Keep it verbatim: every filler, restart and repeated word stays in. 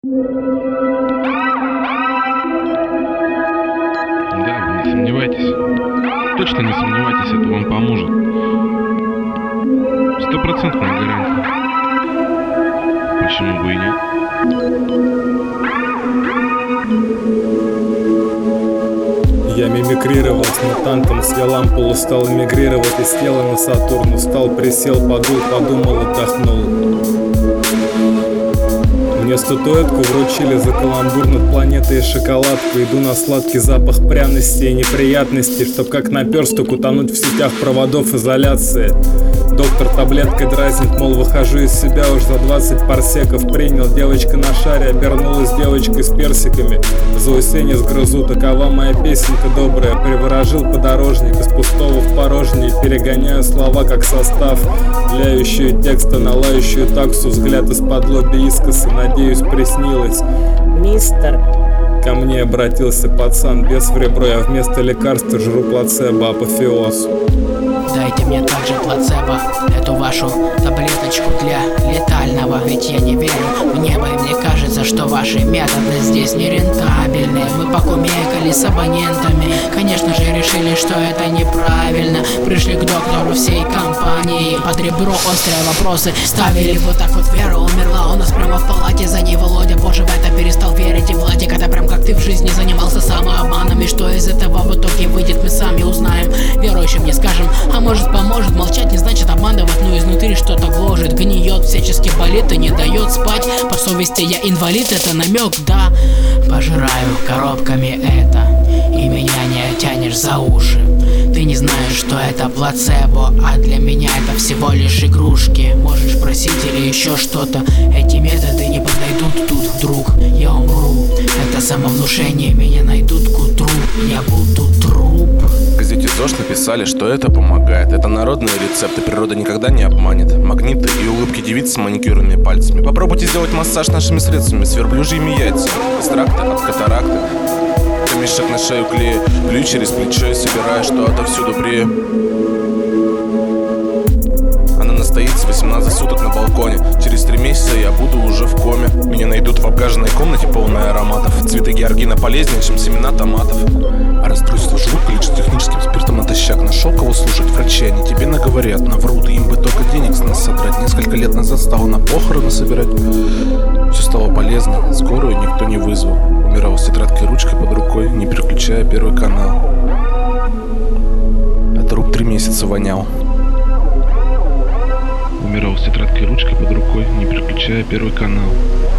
Да, вы не сомневайтесь. Точно не сомневайтесь, это вам поможет. Стопроцентная гарантия. Почему бы и нет? Я мимикрировал с мутантом, съел ампулу, стал эмигрировать из тела на Сатурн. Устал, присел, подул, подумал, отдохнул. Мне статуэтку вручили за каламбур над планетой и шоколадку. Иду на сладкий запах пряности и неприятностей, чтоб как наперсток утонуть в сетях проводов изоляции. Доктор таблеткой дразнит, мол, выхожу из себя уж за двадцать парсеков. Принял, девочка на шаре обернулась девочкой с персиками. За осень сгрызу, такова моя песенка добрая. Приворожил подорожник из пустого в порожнее. Перегоняю слова как состав, ляющую текста на лающую таксу. Взгляд из-под лоби искоса, надеюсь, приснилось. Мистер, ко мне обратился пацан, без в ребро. Я вместо лекарства жру плацебо, апофеоз. Дайте мне также плацебо, эту вашу таблеточку для летального. Ведь я не верю в небо, и мне кажется, что ваши методы здесь нерентабельны. Мы покумекали с абонентами, конечно же решили, что это неправильно. Пришли к доктору всей компании, под ребро острые вопросы ставили. Вот так вот Вера умерла у нас прямо в палате. За ней Володя, боже, в это перестал верить. И Владик, это прям как ты в жизни занимался самообманом. И что из этого в итоге выйдет, мы сами узнаем. Верующим не скажем, а может поможет. Молчать не значит обманывать, но изнутри что-то гложет, гниет, всячески болит и не дает спать. По совести я инвалид, это намек, да. Пожираю коробками это, и меня не тянешь за уши. Ты не знаешь, что это плацебо, а для меня это всего лишь игрушки. Можешь просить или еще что-то, эти методы не подойдут тут вдруг. Я умру, это самовнушение, меня найдут к утру, я буду труп. В газете ЗОЖ написали, что это помогает. Это народные рецепты, природа никогда не обманет. Магниты и улыбки девиц с маникюрными пальцами. Попробуйте сделать массаж нашими средствами с верблюжьими яйцами. Экстракты от катаракты. Камешек на шею клея, плюю через плечо и собираю, что отовсюду брею. Она стоит восемнадцать суток на балконе. Через три месяца я буду уже в коме. Меня найдут в обгаженной комнате, полной ароматов. Цветы георгина полезнее, чем семена томатов. А расстройство желудка лечит техническим спиртом натощак. Нашел кого слушать, врачи, они тебе наговорят, наврут. Им бы только денег с нас содрать. Несколько лет назад стало на похороны собирать. Все стало полезно, скорую никто не вызвал. Умирал с тетрадкой и ручкой под рукой, не переключая первый канал. А труп три месяца вонял. Умирал с тетрадкой и ручкой под рукой, не переключая первый канал.